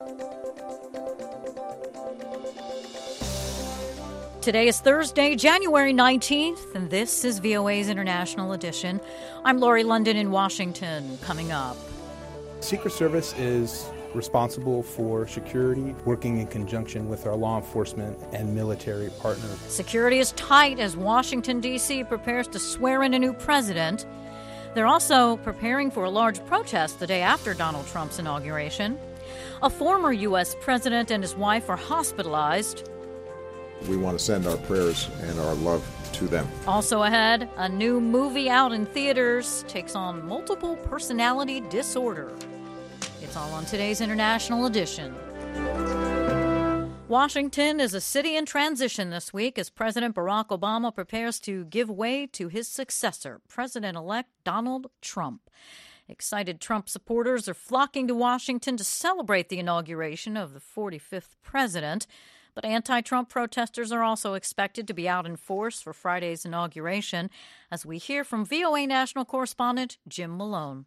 Today is Thursday, January 19th, and this is VOA's International Edition. I'm Lori London in Washington. Coming up. Secret Service is responsible for security, working in conjunction with our law enforcement and military partners. Security is tight as Washington, D.C. prepares to swear in a new president. They're also preparing for a large protest the day after Donald Trump's inauguration. A former U.S. president and his wife are hospitalized. We want to send our prayers and our love to them. Also ahead, a new movie out in theaters takes on multiple personality disorder. It's all on today's International Edition. Washington is a city in transition this week as President Barack Obama prepares to give way to his successor, President-elect Donald Trump. Excited Trump supporters are flocking to Washington to celebrate the inauguration of the 45th president. But anti-Trump protesters are also expected to be out in force for Friday's inauguration, as we hear from VOA national correspondent Jim Malone.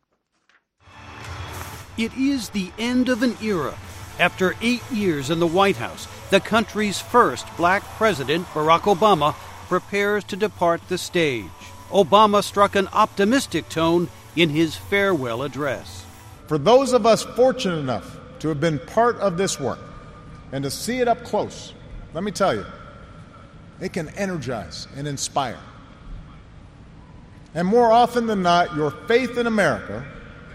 It is the end of an era. After 8 years in the White House, the country's first black president, Barack Obama, prepares to depart the stage. Obama struck an optimistic tone in his farewell address. For those of us fortunate enough to have been part of this work, and to see it up close, let me tell you, it can energize and inspire. And more often than not, your faith in America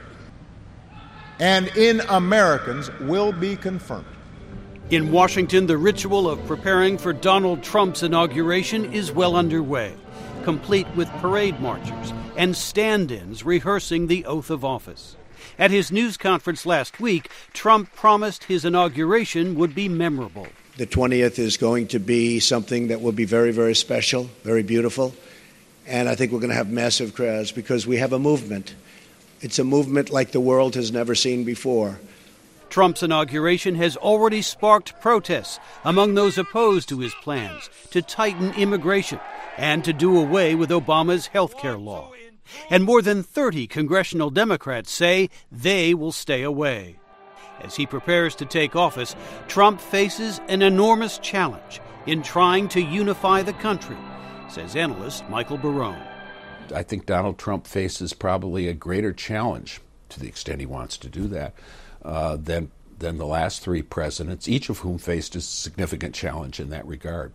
and in Americans will be confirmed. In Washington, the ritual of preparing for Donald Trump's inauguration is well underway, complete with parade marchers and stand-ins rehearsing the oath of office. At his news conference last week, Trump promised his inauguration would be memorable. The 20th is going to be something that will be very, very special, very beautiful. And I think we're going to have massive crowds because we have a movement. It's a movement like the world has never seen before. Trump's inauguration has already sparked protests among those opposed to his plans to tighten immigration and to do away with Obama's health care law. And more than 30 congressional Democrats say they will stay away. As he prepares to take office, Trump faces an enormous challenge in trying to unify the country, says analyst Michael Barone. I think Donald Trump faces probably a greater challenge, to the extent he wants to do that, than the last three presidents, each of whom faced a significant challenge in that regard.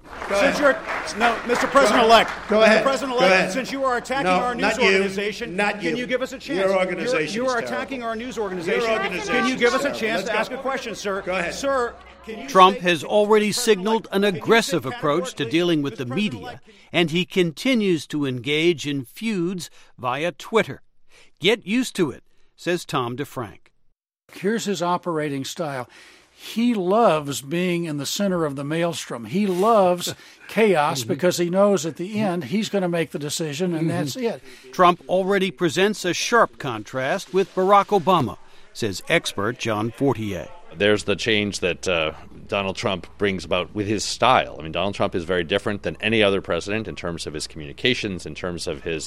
Mr. President-elect. Go ahead. President-elect, since you are attacking our news organization, can you give us a chance? Your organization You are is attacking terrible. our news organization. Your organization Can you give us a is chance terrible. to ask a question, sir? Go ahead. Sir, Trump has already signaled an aggressive approach to dealing with the media, and he continues to engage in feuds via Twitter. Get used to it, says Tom DeFrank. Here's his operating style. He loves being in the center of the maelstrom. He loves chaos because he knows at the end he's going to make the decision, and that's it. Trump already presents a sharp contrast with Barack Obama, says expert John Fortier. There's the change that Donald Trump brings about with his style. I mean, Donald Trump is very different than any other president in terms of his communications, in terms of his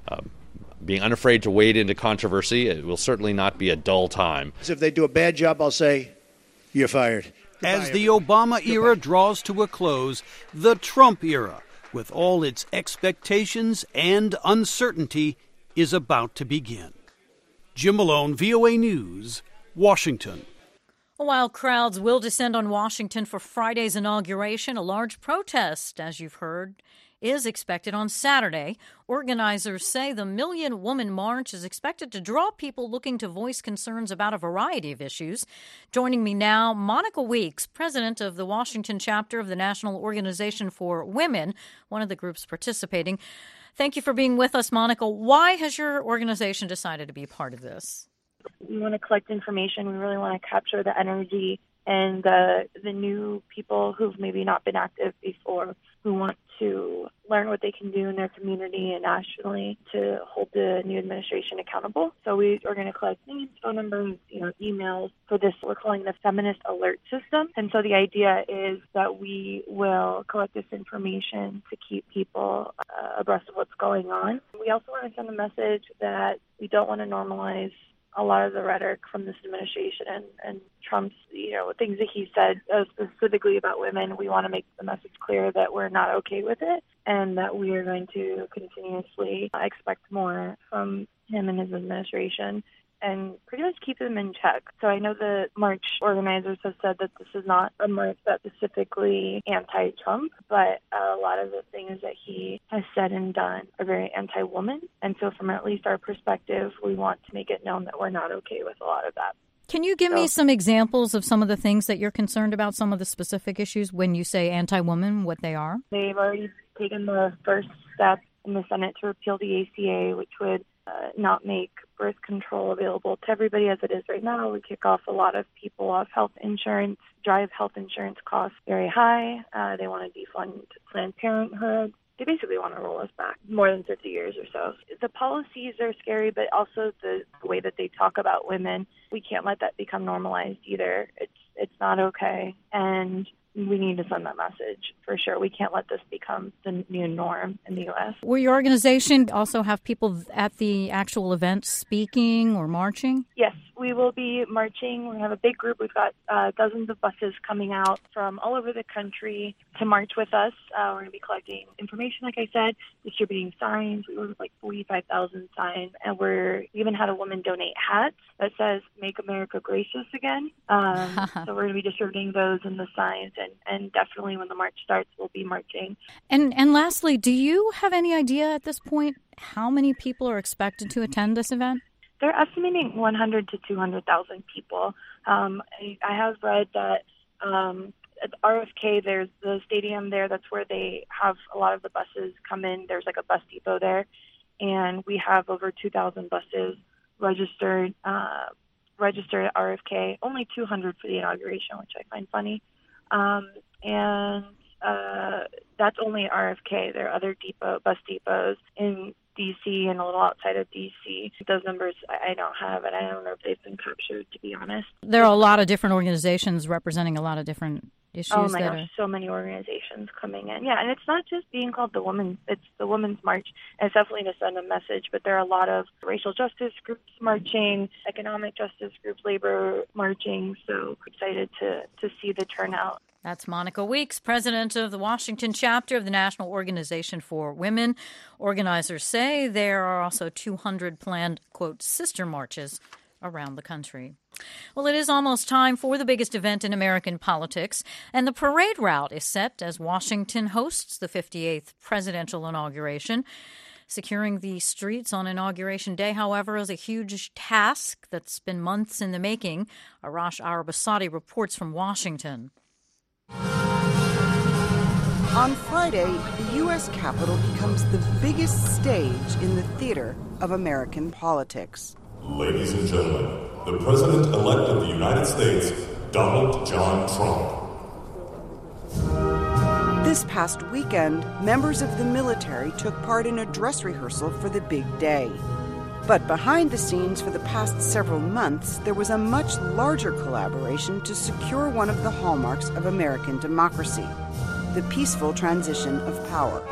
being unafraid to wade into controversy. It will certainly not be a dull time. If they do a bad job, I'll say, you're fired. As the Obama era draws to a close, the Trump era, with all its expectations and uncertainty, is about to begin. Jim Malone, VOA News, Washington. While crowds will descend on Washington for Friday's inauguration, a large protest, as you've heard, is expected on Saturday. Organizers say the Million Woman March is expected to draw people looking to voice concerns about a variety of issues. Joining me now, Monica Weeks, president of the Washington chapter of the National Organization for Women, one of the groups participating. Thank you for being with us, Monica. Why has your organization decided to be part of this? We want to collect information. We really want to capture the energy and the new people who've maybe not been active before, who want to learn what they can do in their community and nationally to hold the new administration accountable. So we are going to collect names, phone numbers, emails for this. We're calling the Feminist Alert System. And so the idea is that we will collect this information to keep people abreast of what's going on. We also want to send a message that we don't want to normalize a lot of the rhetoric from this administration and Trump's, things that he said specifically about women, we want to make the message clear that we're not okay with it and that we are going to continuously expect more from him and his administration and pretty much keep them in check. So I know the march organizers have said that this is not a march that's specifically anti-Trump, but a lot of the things that he has said and done are very anti-woman. And so from at least our perspective, we want to make it known that we're not okay with a lot of that. Can you give me some examples of some of the things that you're concerned about, some of the specific issues when you say anti-woman, what they are? They've already taken the first step in the Senate to repeal the ACA, which would not make birth control available to everybody as it is right now. We kick off a lot of people off health insurance, drive health insurance costs very high. They want to defund Planned Parenthood. They basically want to roll us back more than 50 years or so. The policies are scary, but also the way that they talk about women, we can't let that become normalized either. It's not okay, and we need to send that message for sure. We can't let this become the new norm in the U.S. Will your organization also have people at the actual event speaking or marching? Yes, we will be marching. We have a big group. We've got dozens of buses coming out from all over the country to march with us. We're going to be collecting information, like I said, distributing signs. We ordered like 45,000 signs, and we even had a woman donate hats that says, "Make America Gracious Again." So we're going to be distributing those and the signs, and definitely when the march starts, we'll be marching. And lastly, do you have any idea at this point how many people are expected to attend this event? They're estimating 100 to 200,000 people. I have read that at RFK, there's the stadium there. That's where they have a lot of the buses come in. There's like a bus depot there, and we have over 2,000 buses registered at RFK. Only 200 for the inauguration, which I find funny. And that's only RFK. There are other bus depots in D.C. and a little outside of D.C. Those numbers I don't have, and I don't know if they've been captured, to be honest. There are a lot of different organizations representing a lot of different issues. Oh my gosh, so many organizations coming in. Yeah, and it's not just being called it's the Women's March, and it's definitely to send a message, but there are a lot of racial justice groups marching, economic justice groups, labor marching, so excited to see the turnout. That's Monica Weeks, president of the Washington chapter of the National Organization for Women. Organizers say there are also 200 planned, quote, sister marches around the country. Well, it is almost time for the biggest event in American politics, and the parade route is set as Washington hosts the 58th presidential inauguration. Securing the streets on Inauguration Day, however, is a huge task that's been months in the making. Arash Arabasadi reports from Washington. On Friday, the U.S. Capitol becomes the biggest stage in the theater of American politics. Ladies and gentlemen, the President-elect of the United States, Donald John Trump. This past weekend, members of the military took part in a dress rehearsal for the big day. But behind the scenes for the past several months, there was a much larger collaboration to secure one of the hallmarks of American democracy, the peaceful transition of power.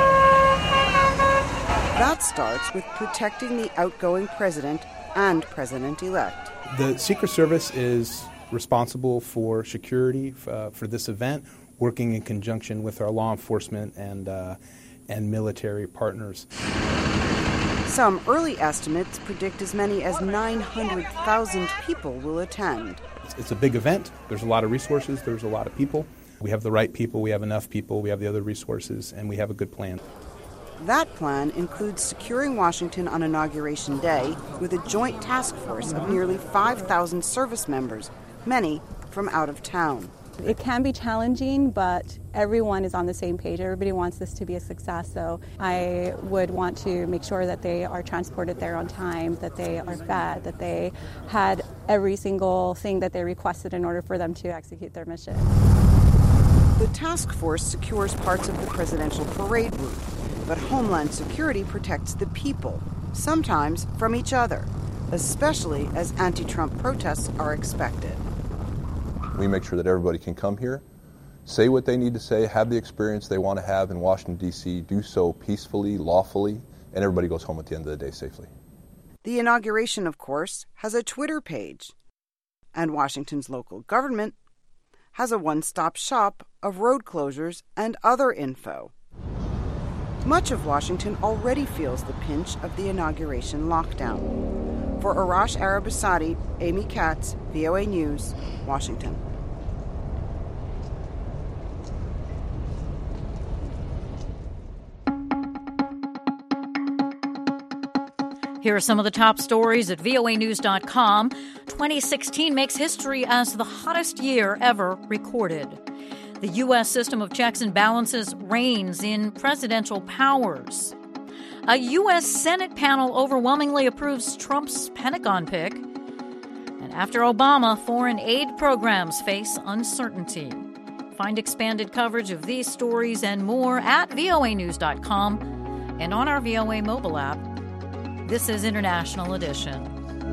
That starts with protecting the outgoing president and president-elect. The Secret Service is responsible for security for this event, working in conjunction with our law enforcement and military partners. Some early estimates predict as many as 900,000 people will attend. It's a big event. There's a lot of resources. There's a lot of people. We have the right people. We have enough people. We have the other resources, and we have a good plan. That plan includes securing Washington on Inauguration Day with a joint task force of nearly 5,000 service members, many from out of town. It can be challenging, but everyone is on the same page. Everybody wants this to be a success, so I would want to make sure that they are transported there on time, that they are fed, that they had every single thing that they requested in order for them to execute their mission. The task force secures parts of the presidential parade route, but Homeland Security protects the people, sometimes from each other, especially as anti-Trump protests are expected. We make sure that everybody can come here, say what they need to say, have the experience they want to have in Washington, D.C., do so peacefully, lawfully, and everybody goes home at the end of the day safely. The inauguration, of course, has a Twitter page, and Washington's local government has a one-stop shop of road closures and other info. Much of Washington already feels the pinch of the inauguration lockdown. For Arash Arabasadi, Amy Katz, VOA News, Washington. Here are some of the top stories at voanews.com. 2016 makes history as the hottest year ever recorded. The U.S. system of checks and balances reigns in presidential powers. A U.S. Senate panel overwhelmingly approves Trump's Pentagon pick. And after Obama, foreign aid programs face uncertainty. Find expanded coverage of these stories and more at voanews.com and on our VOA mobile app. This is International Edition.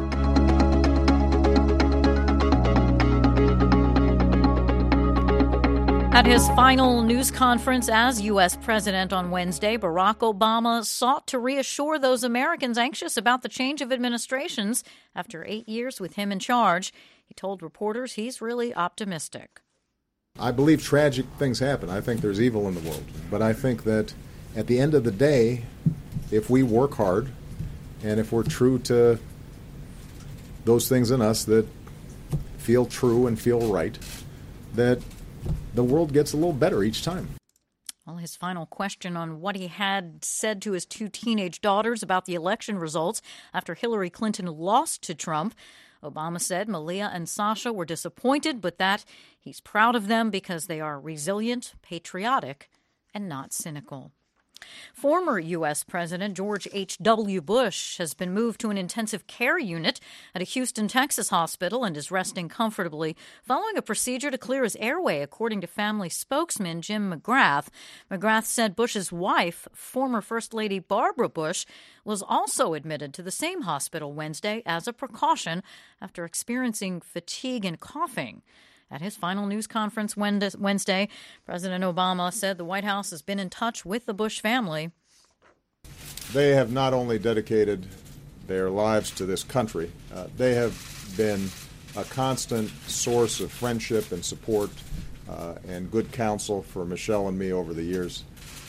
At his final news conference as U.S. President on Wednesday, Barack Obama sought to reassure those Americans anxious about the change of administrations after 8 years with him in charge. He told reporters he's really optimistic. I believe tragic things happen. I think there's evil in the world. But I think that at the end of the day, if we work hard, and if we're true to those things in us that feel true and feel right, that the world gets a little better each time. Well, his final question on what he had said to his two teenage daughters about the election results after Hillary Clinton lost to Trump. Obama said Malia and Sasha were disappointed, but that he's proud of them because they are resilient, patriotic, and not cynical. Former U.S. President George H.W. Bush has been moved to an intensive care unit at a Houston, Texas hospital and is resting comfortably following a procedure to clear his airway, according to family spokesman Jim McGrath. McGrath said Bush's wife, former First Lady Barbara Bush, was also admitted to the same hospital Wednesday as a precaution after experiencing fatigue and coughing. At his final news conference Wednesday, President Obama said the White House has been in touch with the Bush family. They have not only dedicated their lives to this country, they have been a constant source of friendship and support and good counsel for Michelle and me over the years.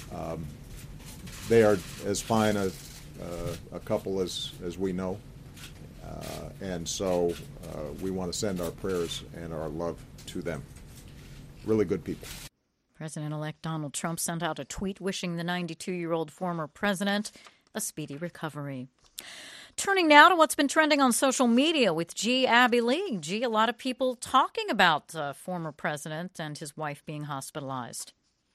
They are as fine a couple as we know. And so we want to send our prayers and our love to them. Really good people. President-elect Donald Trump sent out a tweet wishing the 92-year-old former president a speedy recovery. Turning now to what's been trending on social media with G. Abby Lee. G, a lot of people talking about former president and his wife being hospitalized.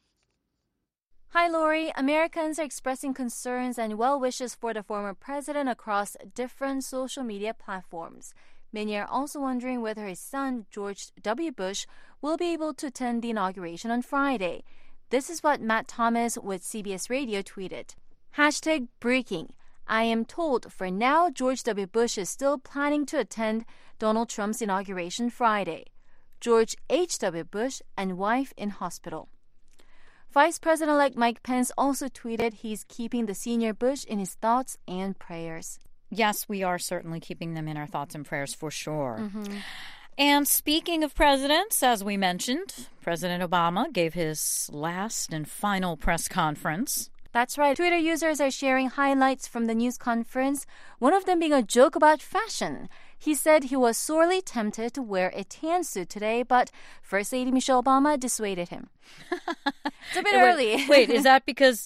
Hi, Lori. Americans are expressing concerns and well wishes for the former president across different social media platforms. Many are also wondering whether his son, George W. Bush, will be able to attend the inauguration on Friday. This is what Matt Thomas with CBS Radio tweeted. #breaking. I am told for now George W. Bush is still planning to attend Donald Trump's inauguration Friday. George H.W. Bush and wife in hospital. Vice President-elect Mike Pence also tweeted he's keeping the senior Bush in his thoughts and prayers. Yes, we are certainly keeping them in our thoughts and prayers for sure. Mm-hmm. And speaking of presidents, as we mentioned, President Obama gave his last and final press conference. That's right. Twitter users are sharing highlights from the news conference, one of them being a joke about fashion. He said he was sorely tempted to wear a tan suit today, but First Lady Michelle Obama dissuaded him. It's a bit early. Wait, is it because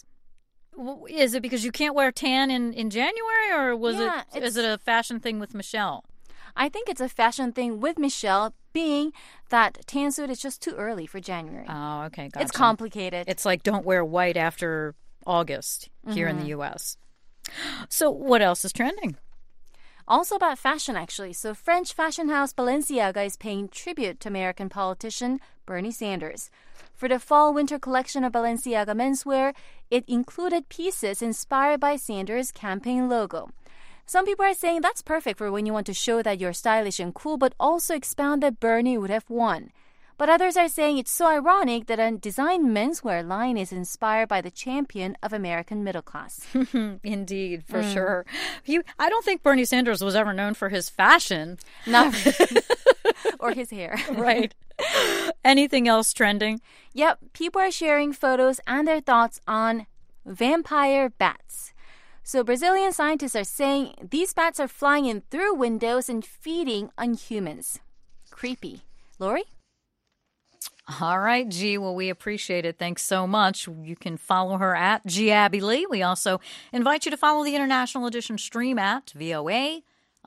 you can't wear tan in January, or is it a fashion thing with Michelle? I think it's a fashion thing with Michelle, being that tan suit is just too early for January. Oh, okay, gotcha. It's complicated. It's like don't wear white after August here in the U.S. So what else is trending? Also about fashion, actually. So French fashion house Balenciaga is paying tribute to American politician Bernie Sanders. For the fall-winter collection of Balenciaga menswear, it included pieces inspired by Sanders' campaign logo. Some people are saying that's perfect for when you want to show that you're stylish and cool, but also expound that Bernie would have won. But others are saying it's so ironic that a design menswear line is inspired by the champion of American middle class. Indeed, for sure. I don't think Bernie Sanders was ever known for his fashion. Not or his hair. Right. Anything else trending? Yep. People are sharing photos and their thoughts on vampire bats. So Brazilian scientists are saying these bats are flying in through windows and feeding on humans. Creepy. Lori? All right, G. Well, we appreciate it. Thanks so much. You can follow her at Abby Lee. We also invite you to follow the International Edition stream at VOA_IE.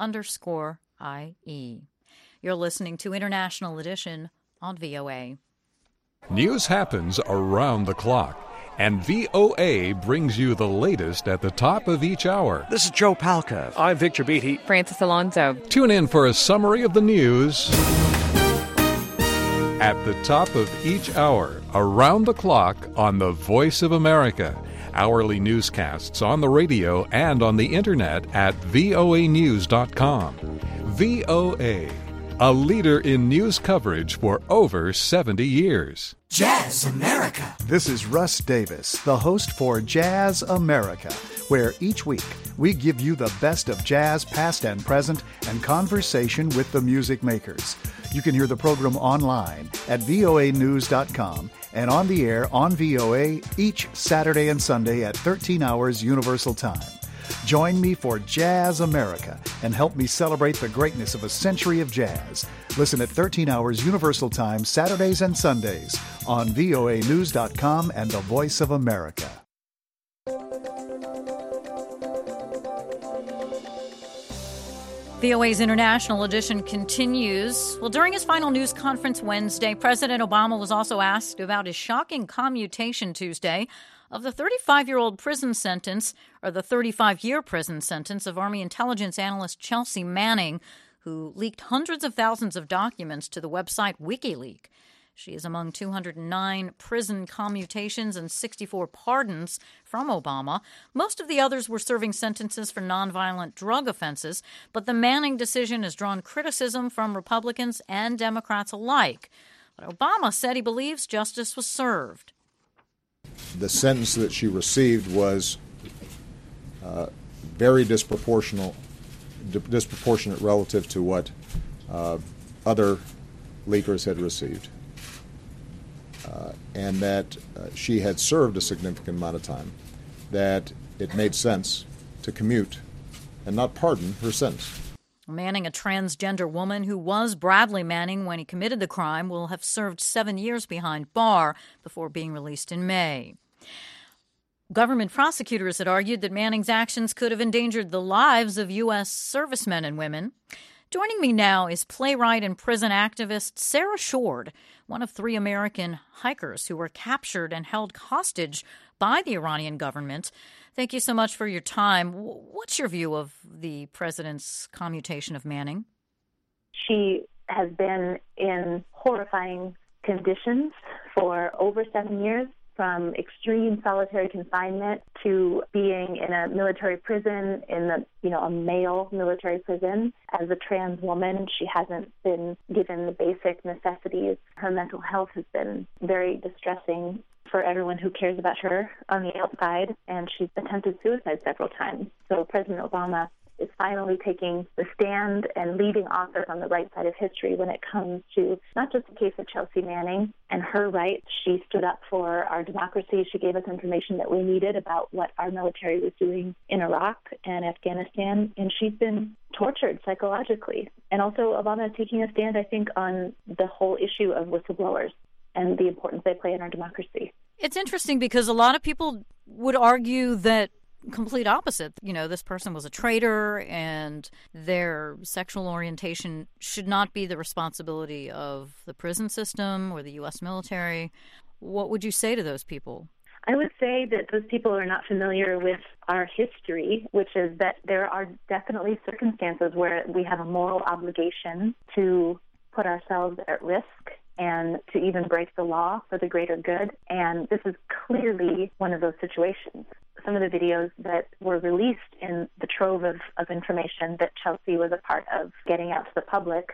You're listening to International Edition on VOA. News happens around the clock, and VOA brings you the latest at the top of each hour. This is Joe Palca. I'm Victor Beatty. Francis Alonso. Tune in for a summary of the news at the top of each hour, around the clock on the Voice of America. Hourly newscasts on the radio and on the internet at voanews.com. VOA, a leader in news coverage for over 70 years. Jazz America. This is Russ Davis, the host for Jazz America, where each week we give you the best of jazz past and present and conversation with the music makers. You can hear the program online at voanews.com and on the air on VOA each Saturday and Sunday at 13 hours Universal Time. Join me for Jazz America and help me celebrate the greatness of a century of jazz. Listen at 13 hours Universal Time Saturdays and Sundays on voanews.com and the Voice of America. VOA's International Edition continues. Well, during his final news conference Wednesday, President Obama was also asked about his shocking commutation Tuesday of the 35-year-old prison sentence, or the 35-year prison sentence of Army intelligence analyst Chelsea Manning, who leaked hundreds of thousands of documents to the website WikiLeaks. She is among 209 prison commutations and 64 pardons from Obama. Most of the others were serving sentences for nonviolent drug offenses, but the Manning decision has drawn criticism from Republicans and Democrats alike. But Obama said he believes justice was served. The sentence that she received was very disproportionate relative to what other leakers had received. And that she had served a significant amount of time, that it made sense to commute and not pardon her sentence. Manning, a transgender woman who was Bradley Manning when he committed the crime, will have served 7 years behind bar before being released in May. Government prosecutors had argued that Manning's actions could have endangered the lives of U.S. servicemen and women. Joining me now is playwright and prison activist Sarah Shord, one of 3 American hikers who were captured and held hostage by the Iranian government. Thank you so much for your time. What's your view of the president's commutation of Manning? She has been in horrifying conditions for over 7 years, from extreme solitary confinement to being in a military prison, a male military prison. As a trans woman, she hasn't been given the basic necessities. Her mental health has been very distressing for everyone who cares about her on the outside, and she's attempted suicide several times. So President Obama is finally taking the stand and leading authors on the right side of history when it comes to not just the case of Chelsea Manning and her rights. She stood up for our democracy. She gave us information that we needed about what our military was doing in Iraq and Afghanistan, and she's been tortured psychologically. And also Obama is taking a stand, I think, on the whole issue of whistleblowers and the importance they play in our democracy. It's interesting because a lot of people would argue that complete opposite. This person was a traitor and their sexual orientation should not be the responsibility of the prison system or the U.S. military. What would you say to those people? I would say that those people are not familiar with our history, which is that there are definitely circumstances where we have a moral obligation to put ourselves at risk and to even break the law for the greater good. And this is clearly one of those situations. Some of the videos that were released in the trove of information that Chelsea was a part of getting out to the public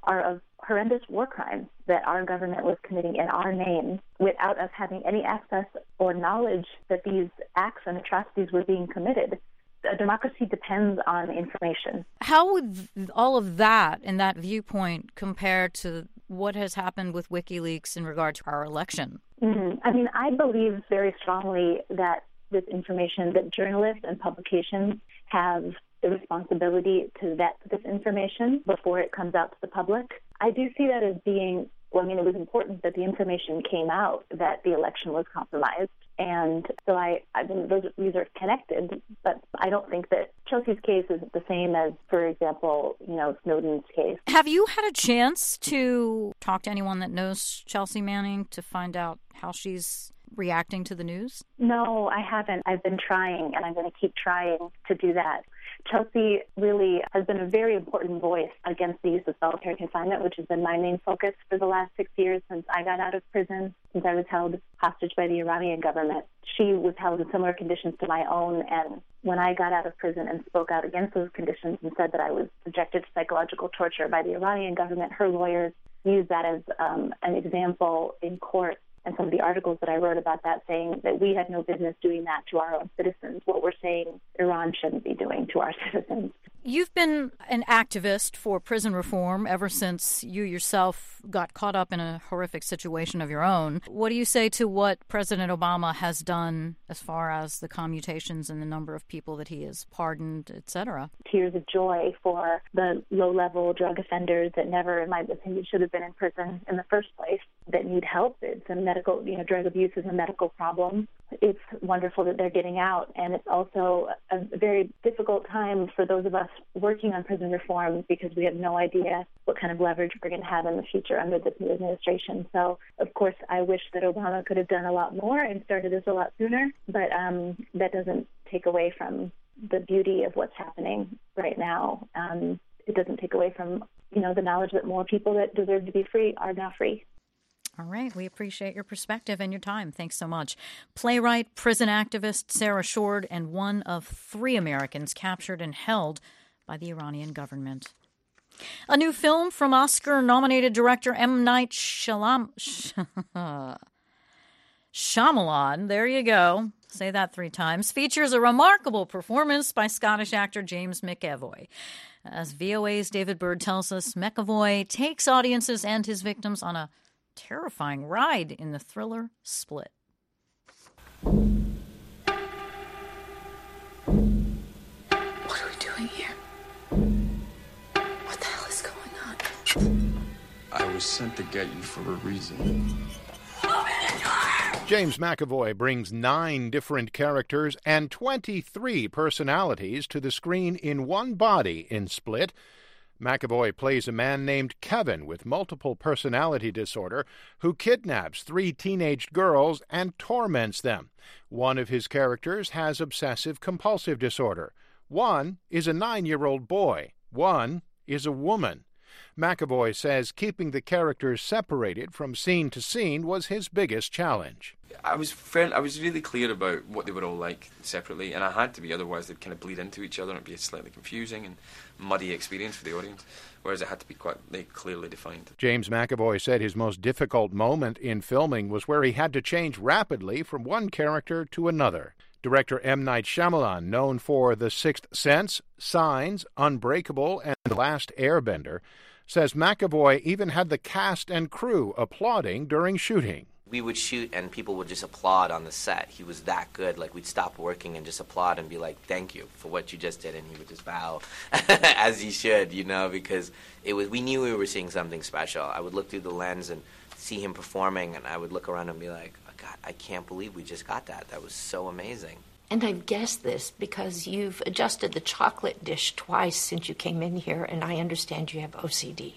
are of horrendous war crimes that our government was committing in our name without us having any access or knowledge that these acts and atrocities were being committed. A democracy depends on information. How would all of that and that viewpoint compare to what has happened with WikiLeaks in regard to our election? I mean, I believe very strongly that this information, that journalists and publications have the responsibility to vet this information before it comes out to the public. I do see that as being, well, I mean, it was important that the information came out that the election was compromised. And so I mean, these are connected, but I don't think that Chelsea's case is the same as, for example, Snowden's case. Have you had a chance to talk to anyone that knows Chelsea Manning to find out how she's reacting to the news? No, I haven't. I've been trying, and I'm going to keep trying to do that. Chelsea really has been a very important voice against the use of solitary confinement, which has been my main focus for the last 6 years since I got out of prison, since I was held hostage by the Iranian government. She was held in similar conditions to my own, and when I got out of prison and spoke out against those conditions and said that I was subjected to psychological torture by the Iranian government, her lawyers used that as an example in court. And some of the articles that I wrote about that, saying that we had no business doing that to our own citizens, what we're saying Iran shouldn't be doing to our citizens. You've been an activist for prison reform ever since you yourself got caught up in a horrific situation of your own. What do you say to what President Obama has done as far as the commutations and the number of people that he has pardoned, et cetera? Tears of joy for the low-level drug offenders that never, in my opinion, should have been in prison in the first place, that need help. It's a medical, drug abuse is a medical problem. It's wonderful that they're getting out, and it's also a very difficult time for those of us working on prison reform because we have no idea what kind of leverage we're going to have in the future under this new administration. So, of course, I wish that Obama could have done a lot more and started this a lot sooner, but that doesn't take away from the beauty of what's happening right now. It doesn't take away from, the knowledge that more people that deserve to be free are now free. All right. We appreciate your perspective and your time. Thanks so much. Playwright, prison activist Sarah Shourd, and one of 3 Americans captured and held by the Iranian government. A new film from Oscar-nominated director M. Night Shyamalan, there you go, say that 3 times, features a remarkable performance by Scottish actor James McAvoy. As VOA's David Bird tells us, McAvoy takes audiences and his victims on a terrifying ride in the thriller Split. What are we doing here? What the hell is going on? I was sent to get you for a reason. James McAvoy brings 9 different characters and 23 personalities to the screen in one body in Split. McAvoy plays a man named Kevin with multiple personality disorder who kidnaps 3 teenage girls and torments them. One of his characters has obsessive-compulsive disorder. One is a 9-year-old boy. One is a woman. McAvoy says keeping the characters separated from scene to scene was his biggest challenge. I was really clear about what they were all like separately, and I had to be, otherwise they'd kind of bleed into each other and it'd be a slightly confusing and muddy experience for the audience, whereas it had to be quite clearly defined. James McAvoy said his most difficult moment in filming was where he had to change rapidly from one character to another. Director M. Night Shyamalan, known for The Sixth Sense, Signs, Unbreakable, and The Last Airbender, says McAvoy even had the cast and crew applauding during shooting. We would shoot and people would just applaud on the set. He was that good. Like, we'd stop working and just applaud and be like, thank you for what you just did. And he would just bow, as he should, because we knew we were seeing something special. I would look through the lens and see him performing, and I would look around and be like, oh, God, I can't believe we just got that. That was so amazing. And I've guessed this because you've adjusted the chocolate dish twice since you came in here, and I understand you have OCD.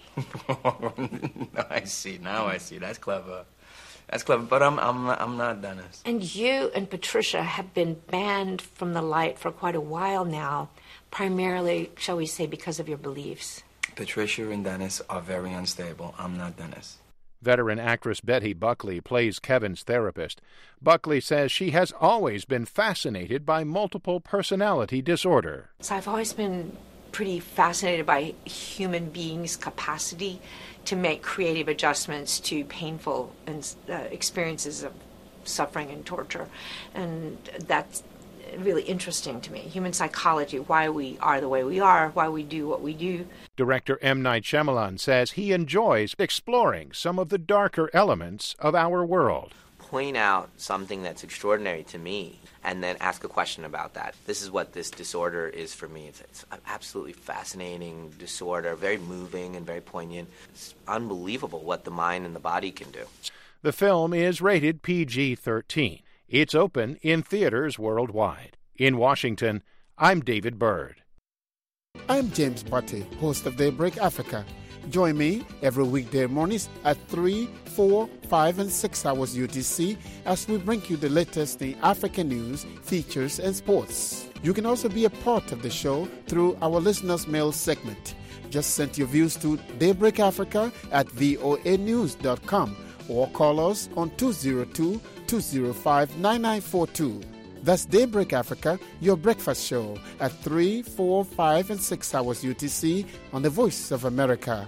I see. Now I see. That's clever. That's clever, but I'm not Dennis. And you and Patricia have been banned from the light for quite a while now, primarily, shall we say, because of your beliefs. Patricia and Dennis are very unstable. I'm not Dennis. Veteran actress Betty Buckley plays Kevin's therapist. Buckley says she has always been fascinated by multiple personality disorder. So I've always been pretty fascinated by human beings' capacity to make creative adjustments to painful experiences of suffering and torture. And that's really interesting to me. Human psychology, why we are the way we are, why we do what we do. Director M. Night Shyamalan says he enjoys exploring some of the darker elements of our world. Point out something that's extraordinary to me and then ask a question about that. This is what this disorder is for me. It's an absolutely fascinating disorder, very moving and very poignant. It's unbelievable what the mind and the body can do. The film is rated PG-13. It's open in theaters worldwide. In Washington, I'm David Byrd. I'm James Butte, host of Daybreak Africa. Join me every weekday mornings at 3, 4, 5, and 6 hours UTC as we bring you the latest in African news, features, and sports. You can also be a part of the show through our listeners' mail segment. Just send your views to Daybreak Africa at voanews.com or call us on 202-205-9942. That's Daybreak Africa, your breakfast show at 3, 4, 5, and 6 hours UTC on the Voice of America.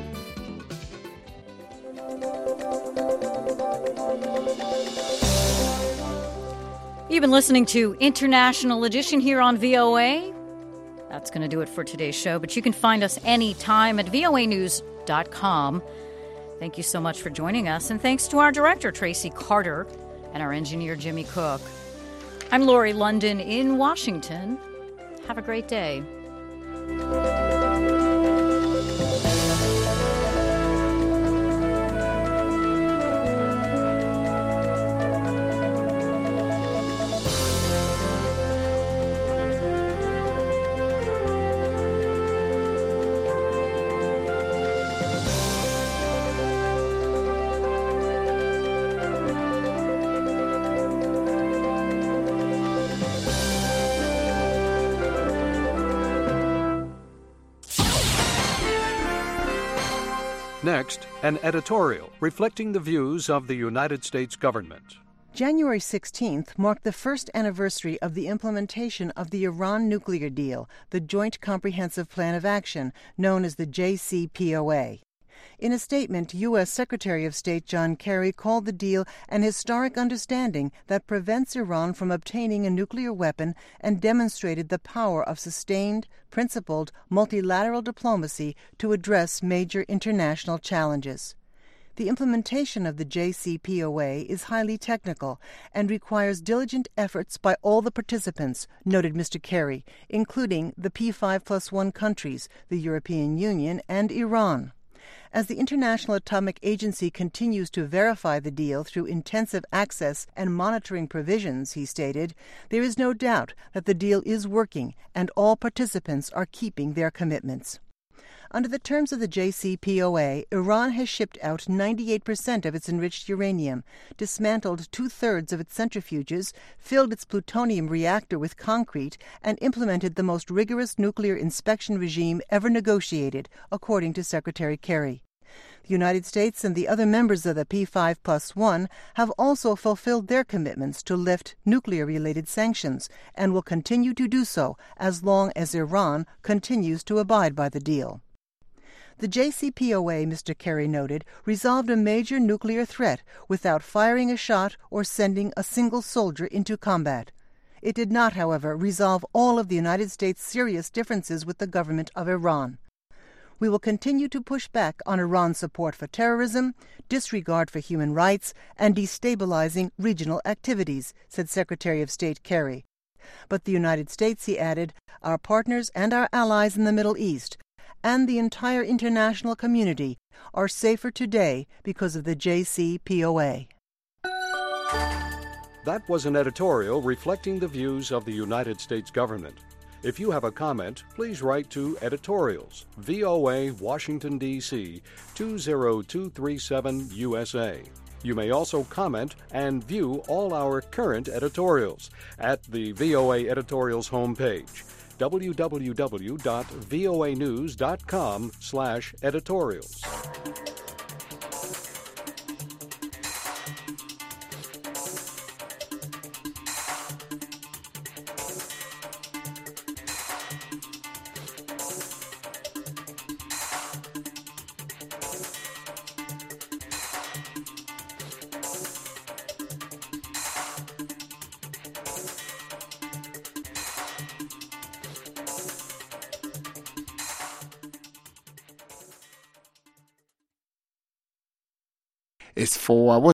You've been listening to International Edition here on VOA. That's going to do it for today's show, but you can find us anytime at voanews.com. Thank you so much for joining us, and thanks to our director, Tracy Carter, and our engineer, Jimmy Cook. I'm Lori London in Washington. Have a great day. Next, an editorial reflecting the views of the United States government. January 16th marked the first anniversary of the implementation of the Iran nuclear deal, the Joint Comprehensive Plan of Action, known as the JCPOA. In a statement, U.S. Secretary of State John Kerry called the deal an historic understanding that prevents Iran from obtaining a nuclear weapon and demonstrated the power of sustained, principled, multilateral diplomacy to address major international challenges. The implementation of the JCPOA is highly technical and requires diligent efforts by all the participants, noted Mr. Kerry, including the P5+1 countries, the European Union, and Iran. As the International Atomic Agency continues to verify the deal through intensive access and monitoring provisions, he stated, there is no doubt that the deal is working and all participants are keeping their commitments. Under the terms of the JCPOA, Iran has shipped out 98% of its enriched uranium, dismantled 2/3 of its centrifuges, filled its plutonium reactor with concrete, and implemented the most rigorous nuclear inspection regime ever negotiated, according to Secretary Kerry. The United States and the other members of the P5+1 have also fulfilled their commitments to lift nuclear-related sanctions and will continue to do so as long as Iran continues to abide by the deal. The JCPOA, Mr. Kerry noted, resolved a major nuclear threat without firing a shot or sending a single soldier into combat. It did not, however, resolve all of the United States' serious differences with the government of Iran. We will continue to push back on Iran's support for terrorism, disregard for human rights, and destabilizing regional activities, said Secretary of State Kerry. But the United States, he added, our partners and our allies in the Middle East, and the entire international community are safer today because of the JCPOA. That was an editorial reflecting the views of the United States government. If you have a comment, please write to Editorials, VOA, Washington, D.C., 20237 USA. You may also comment and view all our current editorials at the VOA Editorials homepage, www.voanews.com/editorials. is for